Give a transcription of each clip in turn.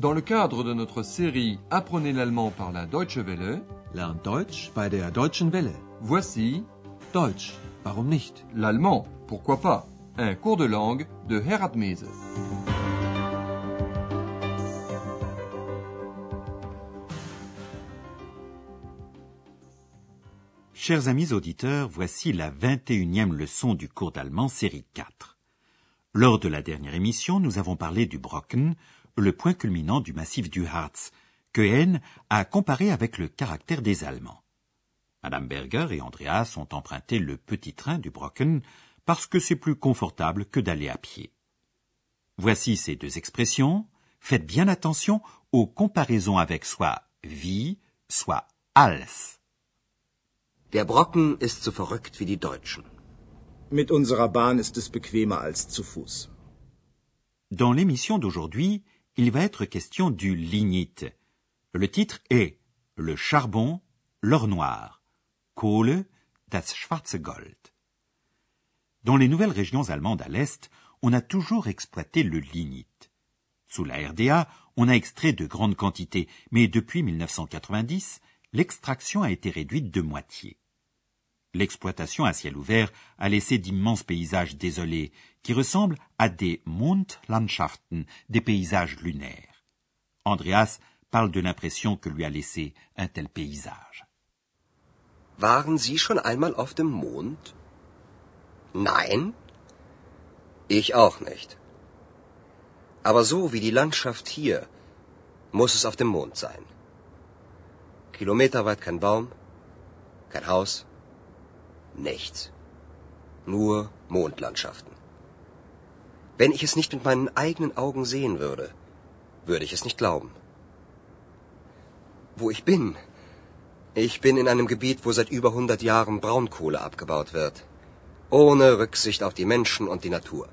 Dans le cadre de notre série Apprenez l'allemand par la Deutsche Welle, Lernt Deutsch bei der Deutschen Welle. voici Deutsch, warum nicht? l'allemand, pourquoi pas, un cours de langue de Herat Mese. Chers amis auditeurs, voici la 21e leçon du cours d'allemand série 4. Lors de la dernière émission, nous avons parlé du Brocken, le point culminant du massif du Harz, que Heine a comparé avec le caractère des Allemands. Madame Berger et Andreas ont emprunté le petit train du Brocken parce que c'est plus confortable que d'aller à pied. Voici ces deux expressions. Faites bien attention aux comparaisons avec soit wie, soit als. Der Brocken ist so verrückt wie die Deutschen. Mit unserer Bahn ist es bequemer als zu Fuß. Dans l'émission d'aujourd'hui, il va être question du lignite. Le titre est « Le charbon, l'or noir » Kohle, das schwarze Gold. Dans les nouvelles régions allemandes à l'Est, on a toujours exploité le lignite. Sous la RDA, on a extrait de grandes quantités, mais depuis 1990, l'extraction a été réduite de moitié. L'exploitation à ciel ouvert a laissé d'immenses paysages désolés qui ressemblent à des Mondlandschaften, des paysages lunaires. Andreas parle de l'impression que lui a laissé un tel paysage. Waren Sie schon einmal auf dem Mond? Nein? Ich auch nicht. Aber so wie die Landschaft hier, muss es auf dem Mond sein. Kilometerweit kein Baum, kein Haus, nichts. Nur Mondlandschaften. Wenn ich es nicht mit meinen eigenen Augen sehen würde, würde ich es nicht glauben. Wo ich bin? Ich bin in einem Gebiet, wo seit über 100 Jahren Braunkohle abgebaut wird. Ohne Rücksicht auf die Menschen und die Natur.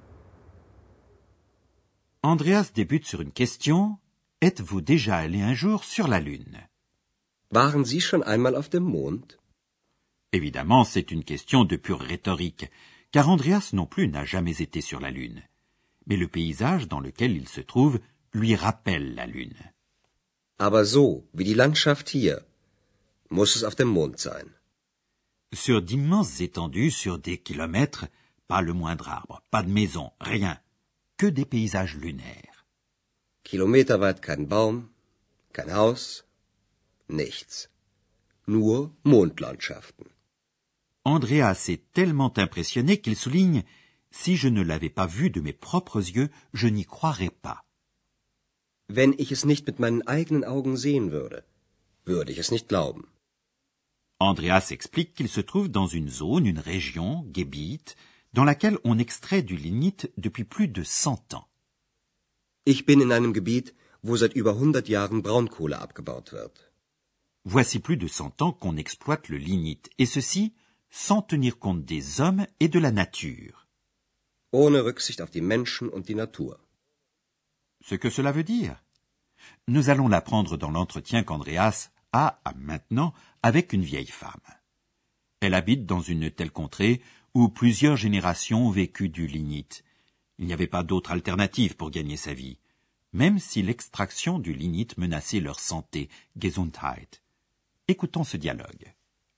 Andreas débute sur une question. Êtes-vous déjà allé un jour sur la Lune? Waren Sie schon einmal auf dem Mond? Évidemment, c'est une question de pure rhétorique, car Andreas non plus n'a jamais été sur la Lune. Mais le paysage dans lequel il se trouve lui rappelle la Lune. Aber so wie die Landschaft hier, muss es auf dem Mond sein. Sur d'immenses étendues, sur des kilomètres, pas le moindre arbre, pas de maison, rien, que des paysages lunaires. Kilometerweit kein Baum, kein Haus, nichts. Nur Mondlandschaften. Andreas est tellement impressionné qu'il souligne « Si je ne l'avais pas vu de mes propres yeux, je n'y croirais pas. » Wenn ich es nicht mit meinen eigenen Augen sehen würde, würde ich es nicht glauben. Andreas explique qu'il se trouve dans une zone, une région, Gebiet, dans laquelle on extrait du lignite depuis plus de 100 ans. Ich bin in einem Gebiet, wo seit über 100 Jahren Braunkohle abgebaut wird. Voici plus de 100 ans qu'on exploite le lignite, et ceci sans tenir compte des hommes et de la nature. Ohne Rücksicht auf die Menschen und die Natur. Ce que cela veut dire? Nous allons l'apprendre dans l'entretien qu'Andreas a maintenant avec une vieille femme. Elle habite dans une telle contrée où plusieurs générations ont vécu du lignite. Il n'y avait pas d'autre alternative pour gagner sa vie, même si l'extraction du lignite menaçait leur santé, Gesundheit. Écoutons ce dialogue.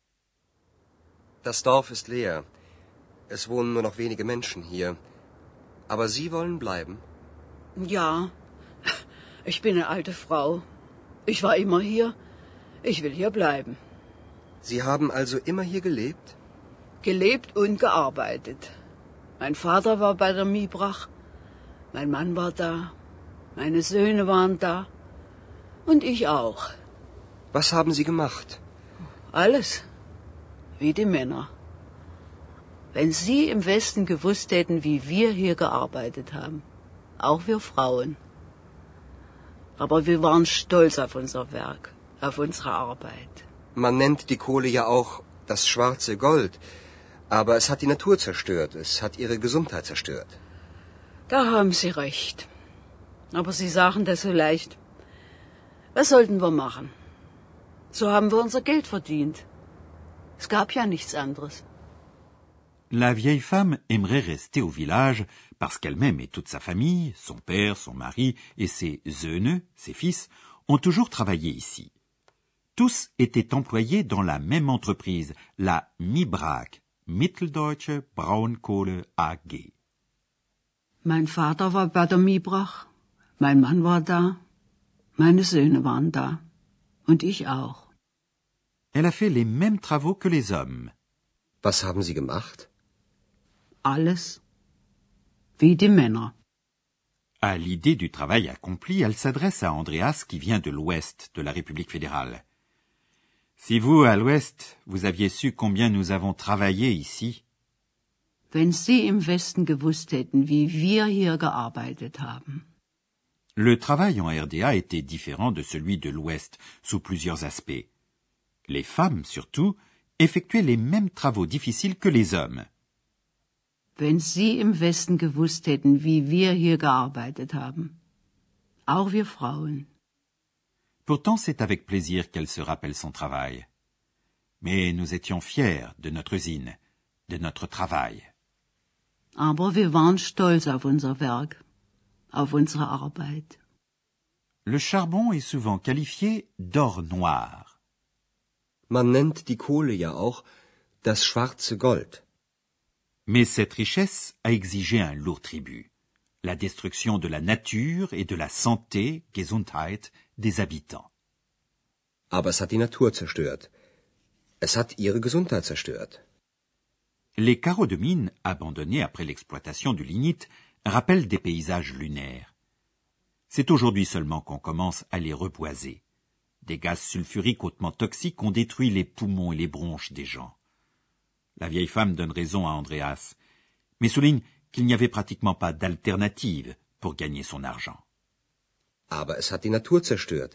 Das Dorf ist leer. Es wohnen nur noch wenige Menschen hier. Aber Sie wollen bleiben? Ja, ich bin eine alte Frau. Ich war immer hier. Ich will hier bleiben. Sie haben also immer hier gelebt? Gelebt und gearbeitet. Mein Vater war bei der Miebrach. Mein Mann war da. Meine Söhne waren da. Und ich auch. Was haben Sie gemacht? Alles. Wie die Männer. Wenn Sie im Westen gewusst hätten, wie wir hier gearbeitet haben. Auch wir Frauen. Aber wir waren stolz auf unser Werk, auf unsere Arbeit. Man nennt die Kohle ja auch das schwarze Gold. Aber es hat die Natur zerstört. Es hat ihre Gesundheit zerstört. Da haben Sie recht. Aber Sie sagen das so leicht. Was sollten wir machen? So haben wir unser Geld verdient. Es gab ja nichts anderes. La vieille femme aimerait rester au village parce qu'elle-même et toute sa famille, son père, son mari et ses Söhne, ses fils, ont toujours travaillé ici. Tous étaient employés dans la même entreprise, la MIBRAG, Mitteldeutsche Braunkohle AG. Mein Vater war bei der Miebrach, mein Mann war da, meine Söhne waren da und ich auch. Elle a fait les mêmes travaux que les hommes. Was haben Sie gemacht? Alles wie die Männer. À l'idée du travail accompli, elle s'adresse à Andreas qui vient de l'ouest de la République fédérale. Si vous, à l'ouest, vous aviez su combien nous avons travaillé ici. Wenn Sie im Westen gewusst hätten, wie wir hier gearbeitet haben. Le travail en RDA était différent de celui de l'ouest sous plusieurs aspects. Les femmes, surtout, effectuaient les mêmes travaux difficiles que les hommes. Wenn Sie im Westen gewusst hätten, wie wir hier gearbeitet haben. Auch wir Frauen. Pourtant, c'est avec plaisir qu'elle se rappelle son travail. Mais nous étions fiers de notre usine, de notre travail. Aber wir waren stolz auf unser Werk, auf unsere Arbeit. Le charbon est souvent qualifié d'or noir. Man nennt die Kohle ja auch das schwarze Gold. Mais cette richesse a exigé un lourd tribut, la destruction de la nature et de la santé, Gesundheit, des habitants. Aber es hat die Natur zerstört. Es hat ihre Gesundheit zerstört. Les carreaux de mine abandonnés après l'exploitation du lignite rappellent des paysages lunaires. C'est aujourd'hui seulement qu'on commence à les reboiser. Des gaz sulfuriques hautement toxiques ont détruit les poumons et les bronches des gens. La vieille femme donne raison à Andreas, mais souligne qu'il n'y avait pratiquement pas d'alternative pour gagner son argent. Aber es hat die Natur zerstört.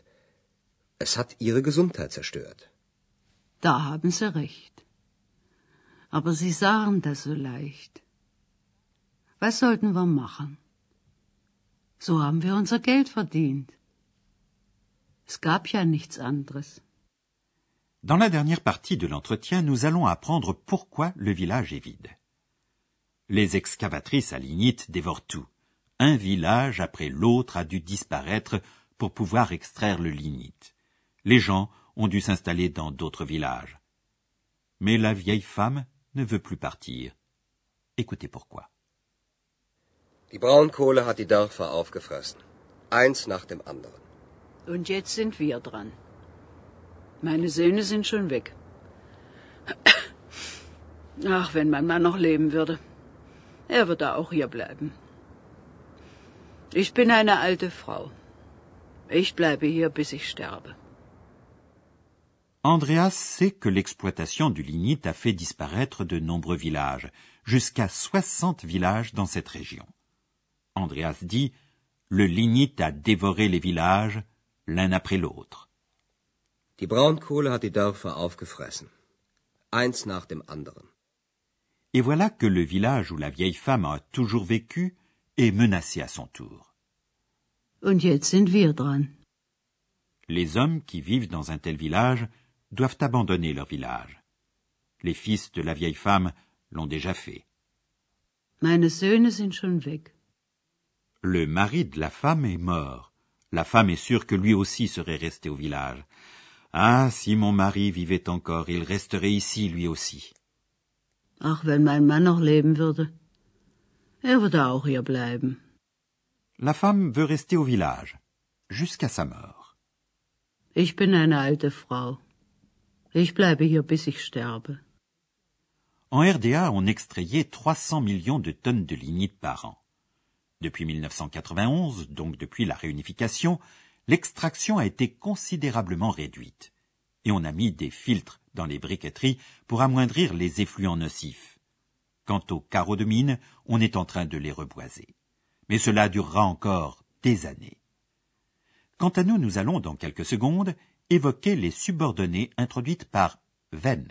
Es hat ihre Gesundheit zerstört. Da haben Sie recht. Aber Sie sagen das so leicht. Was sollten wir machen? So haben wir unser Geld verdient. Es gab ja nichts anderes. Dans la dernière partie de l'entretien, nous allons apprendre pourquoi le village est vide. Les excavatrices à lignite dévorent tout. Un village après l'autre a dû disparaître pour pouvoir extraire le lignite. Les gens ont dû s'installer dans d'autres villages. Mais la vieille femme ne veut plus partir. Écoutez pourquoi. Die Braunkohle hat die Dörfer aufgefressen. Eins nach dem anderen. Und jetzt sind wir dran. Meine Söhne sind schon weg. Ach, wenn mein Mann noch leben würde. Er würde auch hier bleiben. Ich bin eine alte Frau. Ich bleibe hier, bis ich sterbe. Andreas sait que l'exploitation du lignite a fait disparaître de nombreux villages, jusqu'à 60 villages dans cette région. Andreas dit « Le lignite a dévoré les villages, l'un après l'autre. » Die Braunkohle hat die Dörfer aufgefressen. Eins nach dem anderen. Et voilà que le village où la vieille femme a toujours vécu est menacé à son tour. Und jetzt sind wir dran. Les hommes qui vivent dans un tel village doivent abandonner leur village. Les fils de la vieille femme l'ont déjà fait. Meine Söhne sind schon weg. Le mari de la femme est mort. La femme est sûre que lui aussi serait resté au village. Ah, si mon mari vivait encore, il resterait ici lui aussi. Ach, wenn mein Mann noch leben würde. Er würde auch hier bleiben. La femme veut rester au village, jusqu'à sa mort. Ich bin eine alte Frau. Ich bleibe hier, bis ich sterbe. En RDA, on extrayait 300 millions de tonnes de lignite par an. Depuis 1991, donc depuis la réunification, l'extraction a été considérablement réduite. Et on a mis des filtres dans les briqueteries pour amoindrir les effluents nocifs. Quant aux carreaux de mine, on est en train de les reboiser. Mais cela durera encore des années. Quant à nous, nous allons, dans quelques secondes, évoquer les subordonnées introduites par Wenn.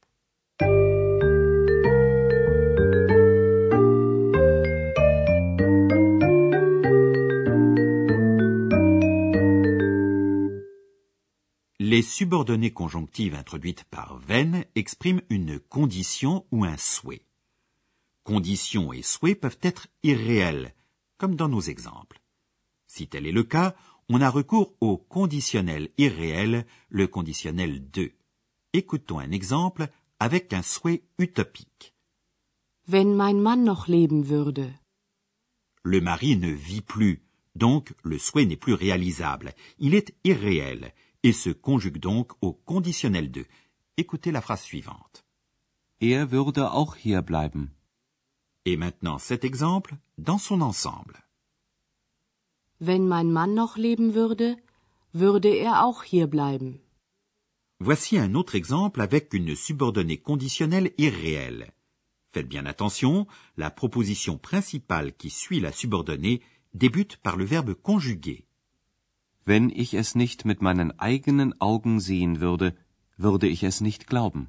Les subordonnées conjonctives introduites par Wenn expriment une condition ou un souhait. condition et souhait peuvent être irréels, comme dans nos exemples. Si tel est le cas, on a recours au conditionnel irréel, le conditionnel de. Écoutons un exemple avec un souhait utopique. Wenn mein Mann noch leben würde. Le mari ne vit plus, donc le souhait n'est plus réalisable. Il est irréel et se conjugue donc au conditionnel de. Écoutez la phrase suivante. Er würde auch hier bleiben. Et maintenant cet exemple dans son ensemble. Wenn mein Mann noch leben würde, würde er auch hier bleiben. Voici un autre exemple avec une subordonnée conditionnelle irréelle. Faites bien attention, la proposition principale qui suit la subordonnée débute par le verbe conjugué. Wenn ich es nicht mit meinen eigenen Augen sehen würde, würde ich es nicht glauben.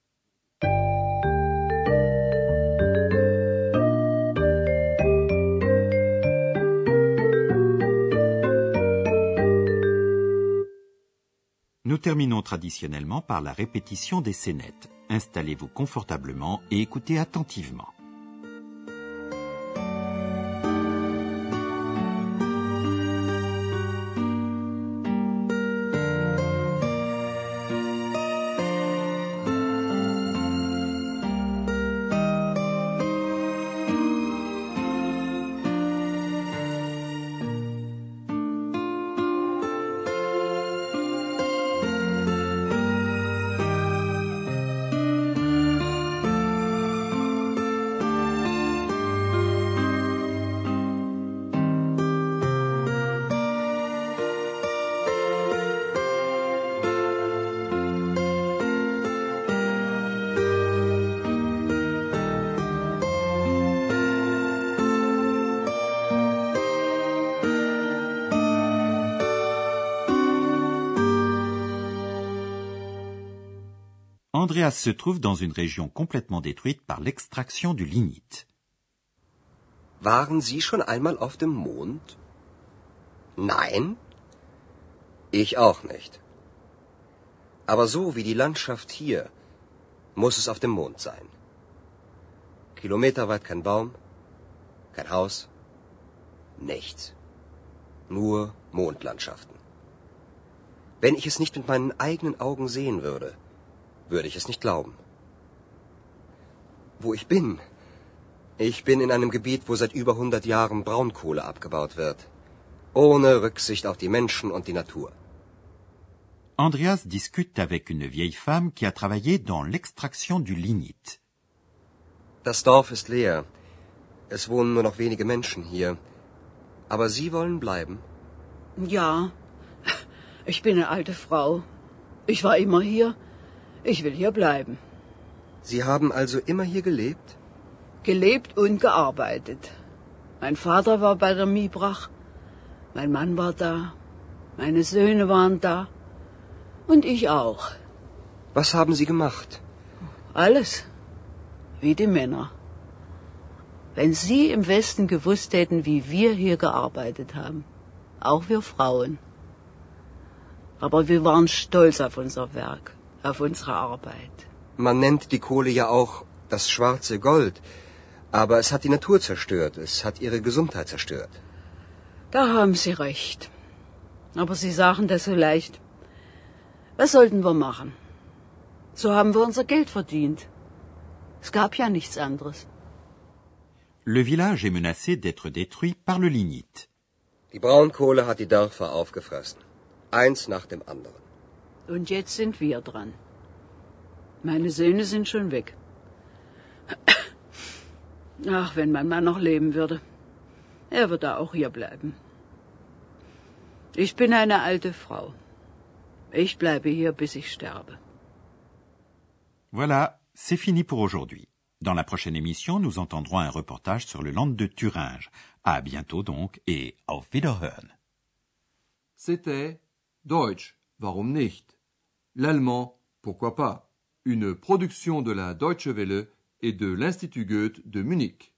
Nous terminons traditionnellement par la répétition des scénettes. Installez-vous confortablement et écoutez attentivement. Andreas se trouve dans une région complètement détruite par l'extraction du lignite. Waren Sie schon einmal auf dem Mond? Nein? Ich auch nicht. Aber so wie die Landschaft hier, muss es auf dem Mond sein. Kilometerweit kein Baum, kein Haus, nichts. Nur Mondlandschaften. Wenn ich es nicht mit meinen eigenen Augen sehen würde, würde ich es nicht glauben. Wo ich bin? Ich bin in einem Gebiet, wo seit über 100 Jahren Braunkohle abgebaut wird. Ohne Rücksicht auf die Menschen und die Natur. Andreas discute avec une vieille femme qui a travaillé dans l'extraction du lignite. Das Dorf ist leer. Es wohnen nur noch wenige Menschen hier. Aber Sie wollen bleiben? Ja, ich bin eine alte Frau. Ich war immer hier. Ich will hier bleiben. Sie haben also immer hier gelebt? Gelebt und gearbeitet. Mein Vater war bei der Miebrach. Mein Mann war da. Meine Söhne waren da. Und ich auch. Was haben Sie gemacht? Alles. Wie die Männer. Wenn Sie im Westen gewusst hätten, wie wir hier gearbeitet haben. Auch wir Frauen. Aber wir waren stolz auf unser Werk. Auf unsere Arbeit. Man nennt die Kohle ja auch das schwarze Gold. Aber es hat die Natur zerstört. Es hat ihre Gesundheit zerstört. Da haben Sie recht. Aber Sie sagen das so leicht. Was sollten wir machen? So haben wir unser Geld verdient. Es gab ja nichts anderes. Le village est menacé d'être détruit par le lignite. Die Braunkohle hat die Dörfer aufgefressen. Eins nach dem anderen. Und jetzt sind wir dran. Meine Söhne sind schon weg. Ach, wenn mein Mann noch leben würde. Er würde auch hier bleiben. Ich bin eine alte Frau. Ich bleibe hier, bis ich sterbe. Voilà, c'est fini pour aujourd'hui. Dans la prochaine émission, nous entendrons un reportage sur le Land de Thuringe. À bientôt donc et auf Wiederhören. C'était Deutsch, warum nicht? L'allemand, pourquoi pas? Une production de la Deutsche Welle et de l'Institut Goethe de Munich.